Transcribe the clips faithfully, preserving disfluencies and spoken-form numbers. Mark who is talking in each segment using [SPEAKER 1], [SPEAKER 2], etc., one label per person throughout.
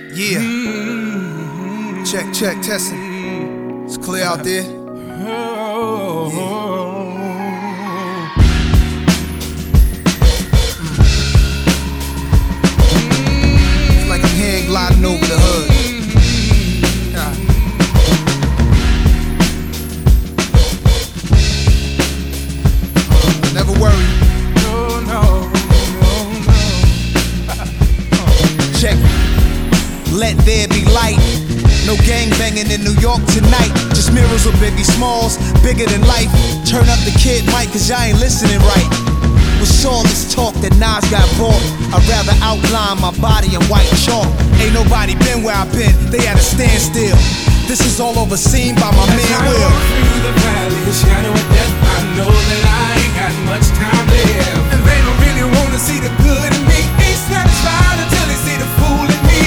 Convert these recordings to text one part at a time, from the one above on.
[SPEAKER 1] Yeah. Check, check, testing. It's clear out there. Yeah. It's like I'm hand gliding over the hood. Yeah. Never worry.
[SPEAKER 2] No, no, no, no.
[SPEAKER 1] Check. Let there be light. No gang banging in New York tonight. Just mirrors with Biggie Smalls, bigger than life. Turn up the Kid Mike, cause y'all ain't listening right. With all this talk that Nas got bought, I'd rather outline my body in white chalk. Ain't nobody been where I've been, they at a standstill. This is all overseen by my man Will.
[SPEAKER 2] As I walk through the valley, the shadow of death, I know that I ain't got much time left. And they don't really wanna see the good in me. Ain't satisfied until they see the fool in me.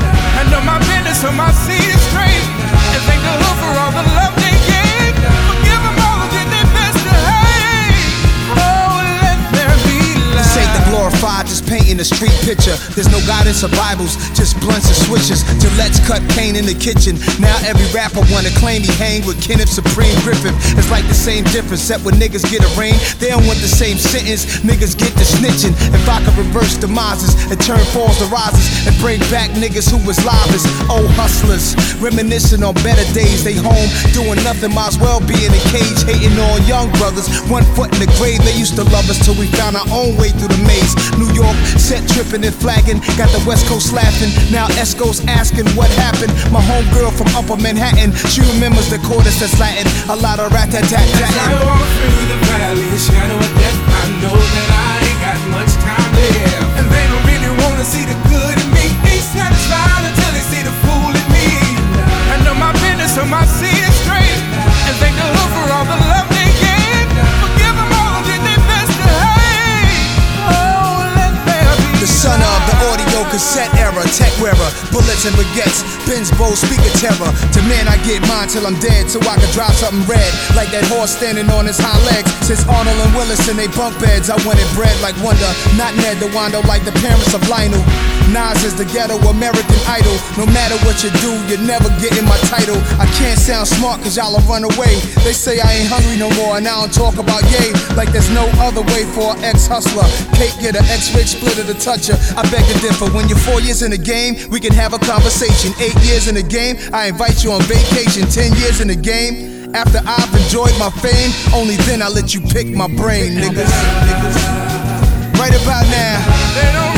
[SPEAKER 2] I know my business, so my seed is straight. And thank the Lord for all the love they gave. Forgive them all who did their best to hate. Oh, let there be light.
[SPEAKER 1] This ain't the glorified, just painting a street picture. There's no guidance or Bibles, just blunts and switches. Gillette's cut cane in the kitchen. Now every rapper wanna claim he hang with Kenneth Supreme Griffith. It's like the same difference, except when niggas get arraigned, they don't want the same sentence. Niggas get the snitching. If I could reverse demises and turn falls to rises and bring back niggas who was livest, old hustlers, reminiscing on better days. They home doing nothing, might as well be in a cage, hating on young brothers. One foot in the grave, they used to love us till we found our own way through the maze. New York set tripping and flagging, got the West Coast laughing. Now Esco's asking what happened. My homegirl from Upper Manhattan, she remembers the chorus that's Latin. A lot of rat-tat-tat-tat.
[SPEAKER 2] As I walk through the valley, the shadow of death, I know that I ain't got much time left. And they don't really wanna see the good in me. Ain't satisfied until they see the fool in me. I know my business, so my seed is straight. And thank the Lord for all the love they gave. Forgive them all who did their best to hate. Oh, let there be
[SPEAKER 1] The son of the audio cassette era, tech wearer, bullets and baguettes, Benz Bow speaker terror. To man I get mine till I'm dead, so I can drive something red, like that horse standing on his hind legs. Since Arnold and Willis in they bunk beds, I wanted bread like Wonder, not Ned DeWando like the parents of Lionel. Nas is the ghetto American Idol. No matter what you do, you're never getting my title. I can't sound smart cause y'all will run away. They say I ain't hungry no more and I don't talk about yay, like there's no other way for an ex-hustler. Cake get an X-rig splitter to touch her. I beg to differ. When you're four years in the game, we can have a conversation. Eight years in the game, I invite you on vacation. Ten years in the game, after I've enjoyed my fame, only then I let you pick my brain, niggas. Right about now.